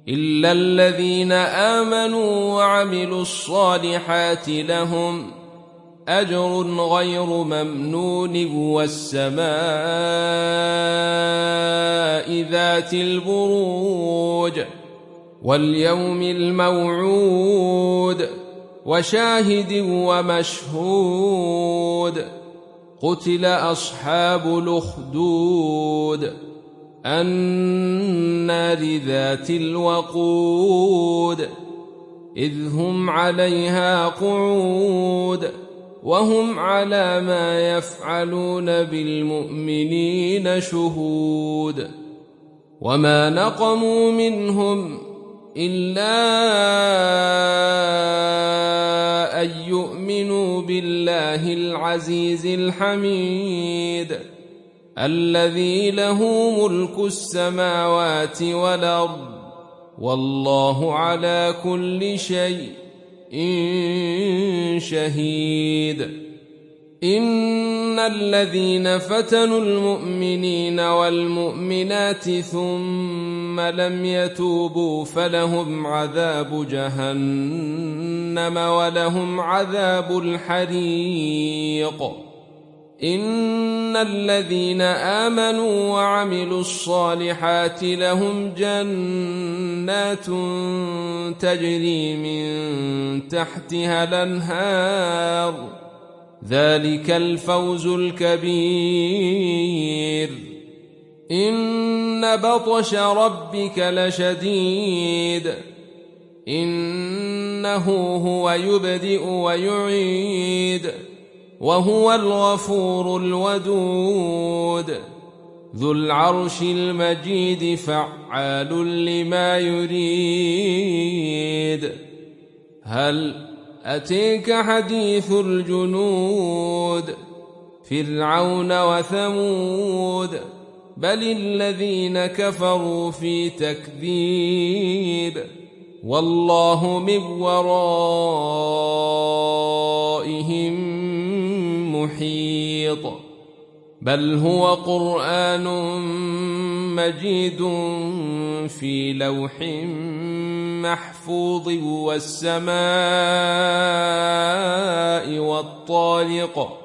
إلا الذين آمنوا وعملوا الصالحات لهم أجر غير ممنون والسماء ذات البروج واليوم الموعود وشاهد ومشهود قتل أصحاب الأخدود النار ذات الوقود إذ هم عليها قعود وهم على ما يفعلون بالمؤمنين شهود وما نقموا منهم إلا أن يؤمنوا بالله العزيز الحميد الذي له ملك السماوات والأرض والله على كل شيء شهيد إن الذين فتنوا المؤمنين والمؤمنات ثم لم يتوبوا فلهم عذاب جهنم ولهم عذاب الحريق إن الذين آمنوا وعملوا الصالحات لهم جنات تجري من تحتها الأنهار ذلك الفوز الكبير إن بطش ربك لشديد إنه هو يبدئ ويعيد وهو الغفور الودود ذو العرش المجيد فعال لما يريد هل أتيك حديث الجنود فرعون وثمود بل الذين كفروا في تكذيب والله من ورائهم محيط بل هو قرآن مجيد في لوح محفوظ والسماء والطارق